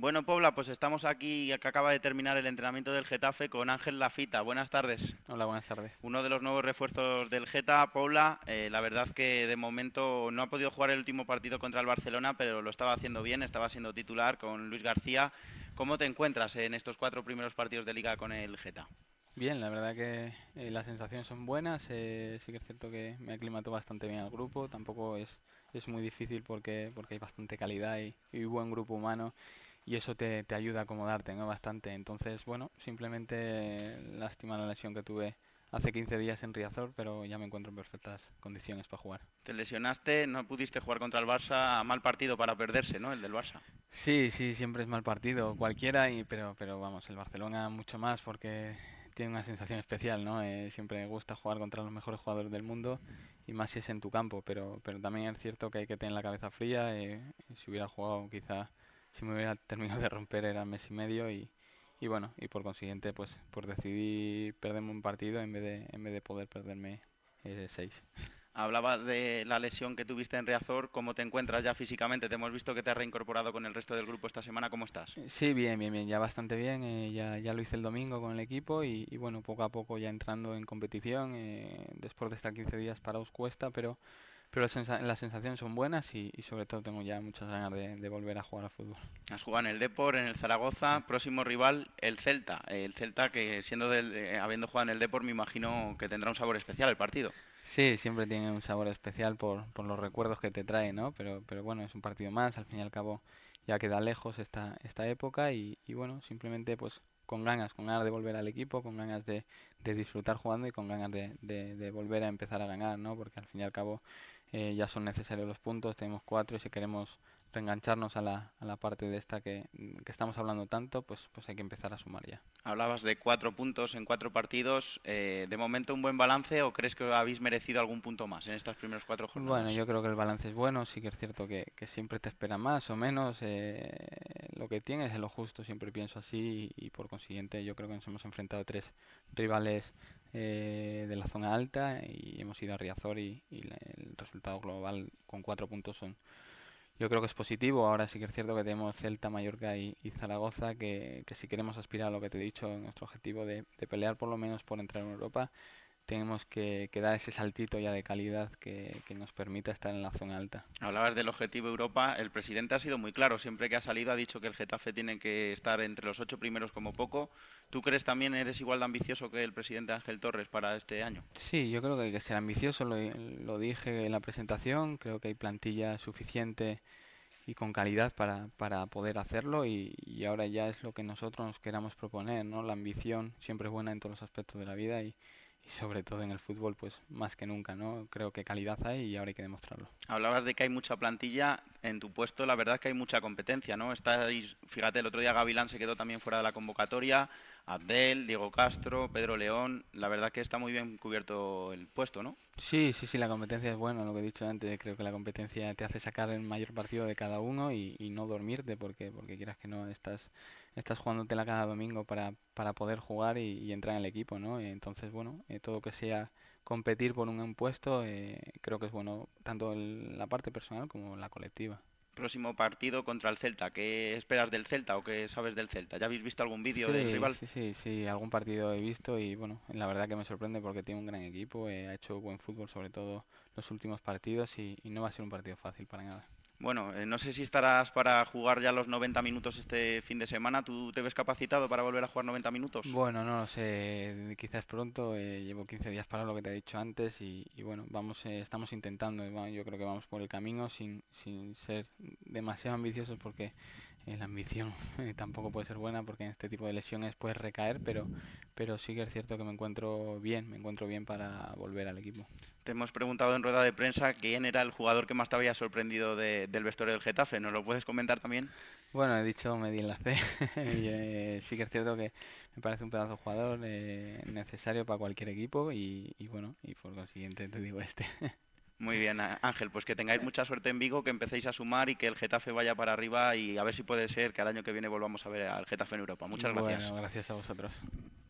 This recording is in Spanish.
Bueno, Pobla, pues estamos aquí, que acaba de terminar el entrenamiento del Getafe con Ángel Lafita. Buenas tardes. Hola, buenas tardes. Uno de los nuevos refuerzos del Geta, Pobla, la verdad que de momento no ha podido jugar el último partido contra el Barcelona, pero lo estaba haciendo bien, estaba siendo titular con Luis García. ¿Cómo te encuentras en estos cuatro primeros partidos de liga con el Geta? Bien, la verdad que las sensaciones son buenas. Sí que es cierto que me aclimato bastante bien al grupo. Tampoco es muy difícil porque hay bastante calidad y buen grupo humano y eso te ayuda a acomodarte, ¿no? Bastante. Entonces, bueno, simplemente lástima la lesión que tuve hace 15 días en Riazor, pero ya me encuentro en perfectas condiciones para jugar. Te lesionaste, no pudiste jugar contra el Barça, mal partido para perderse, ¿no? El del Barça. Sí, sí, siempre es mal partido, cualquiera, pero vamos, el Barcelona mucho más porque tiene una sensación especial, ¿no? Siempre me gusta jugar contra los mejores jugadores del mundo y más si es en tu campo, pero también es cierto que hay que tener la cabeza fría. Si hubiera jugado, quizá si me hubiera terminado de romper era mes y medio y bueno, y por consiguiente, pues decidí perderme un partido en vez de poder perderme seis. Hablabas de la lesión que tuviste en Riazor, ¿cómo te encuentras ya físicamente? Te hemos visto que te has reincorporado con el resto del grupo esta semana, ¿cómo estás? Sí, bien, bien, bien, ya bastante bien. Ya lo hice el domingo con el equipo y bueno, poco a poco ya entrando en competición. Después de estar 15 días parados cuesta, pero las sensaciones son buenas y sobre todo tengo ya muchas ganas de volver a jugar al fútbol. Has jugado en el Depor, en el Sí. Zaragoza, próximo rival, el Celta. El Celta que siendo habiendo jugado en el Depor, me imagino que tendrá un sabor especial el partido. Sí, siempre tiene un sabor especial por los recuerdos que te trae, ¿no? Pero bueno, es un partido más, al fin y al cabo ya queda lejos esta época y bueno, simplemente pues con ganas de volver al equipo, con ganas de disfrutar jugando y con ganas de volver a empezar a ganar, ¿no? Porque al fin y al cabo ya son necesarios los puntos, tenemos cuatro y si queremos reengancharnos a la parte de esta que estamos hablando tanto, pues hay que empezar a sumar ya. Hablabas de 4 puntos en 4 partidos. ¿De momento un buen balance o crees que habéis merecido algún punto más en estas primeras cuatro Bueno, jornadas? yo creo que el balance es bueno, sí que es cierto que siempre te espera más o menos, lo que tienes es lo justo, siempre pienso así y por consiguiente yo creo que nos hemos enfrentado a tres rivales de la zona alta y hemos ido a Riazor y el resultado global con 4 puntos yo creo que es positivo. Ahora sí que es cierto que tenemos Celta, Mallorca y Zaragoza que si queremos aspirar a lo que te he dicho, nuestro objetivo de pelear por lo menos por entrar en Europa tenemos que dar ese saltito ya de calidad que nos permita estar en la zona alta. Hablabas del objetivo Europa. El presidente ha sido muy claro. Siempre que ha salido ha dicho que el Getafe tiene que estar entre los 8 primeros como poco. ¿Tú crees también eres igual de ambicioso que el presidente Ángel Torres para este año? Sí, yo creo que hay que ser ambicioso, lo dije en la presentación, creo que hay plantilla suficiente y con calidad para poder hacerlo y ahora ya es lo que nosotros nos queramos proponer, ¿no? La ambición siempre es buena en todos los aspectos de la vida y sobre todo en el fútbol, pues más que nunca, ¿no? Creo que calidad hay y ahora hay que demostrarlo. Hablabas de que hay mucha plantilla en tu puesto, la verdad es que hay mucha competencia, ¿no? Estáis, fíjate, el otro día Gavilán se quedó también fuera de la convocatoria, Abdel, Diego Castro, Pedro León, la verdad que está muy bien cubierto el puesto, ¿no? Sí, sí, sí, la competencia es buena, lo que he dicho antes, creo que la competencia te hace sacar el mayor partido de cada uno y no dormirte porque quieras que no, estás jugándotela cada domingo para poder jugar y entrar en el equipo, ¿no? Entonces, bueno, todo que sea competir por un puesto, creo que es bueno tanto en la parte personal como en la colectiva. Próximo partido contra el Celta. ¿Qué esperas del Celta o qué sabes del Celta? ¿Ya habéis visto algún vídeo del Sí, rival? sí, sí, sí, algún partido he visto y bueno, la verdad que me sorprende porque tiene un gran equipo, ha hecho buen fútbol sobre todo los últimos partidos y no va a ser un partido fácil para nada. Bueno, no sé si estarás para jugar ya los 90 minutos este fin de semana. ¿Tú te ves capacitado para volver a jugar 90 minutos? Bueno, no lo sé, quizás pronto, llevo 15 días para lo que te he dicho antes y bueno, estamos intentando, yo creo que vamos por el camino sin ser demasiado ambiciosos porque la ambición tampoco puede ser buena porque en este tipo de lesiones puedes recaer, pero sí que es cierto que me encuentro bien para volver al equipo. Te hemos preguntado en rueda de prensa quién era el jugador que más te había sorprendido del vestuario del Getafe. ¿Nos lo puedes comentar también? Bueno, he dicho Medi Enlace y sí que es cierto que me parece un pedazo de jugador necesario para cualquier equipo y bueno, y por consiguiente te digo este. Muy bien, Ángel, pues que tengáis mucha suerte en Vigo, que empecéis a sumar y que el Getafe vaya para arriba y a ver si puede ser que al año que viene volvamos a ver al Getafe en Europa. Muchas gracias. Bueno, gracias a vosotros.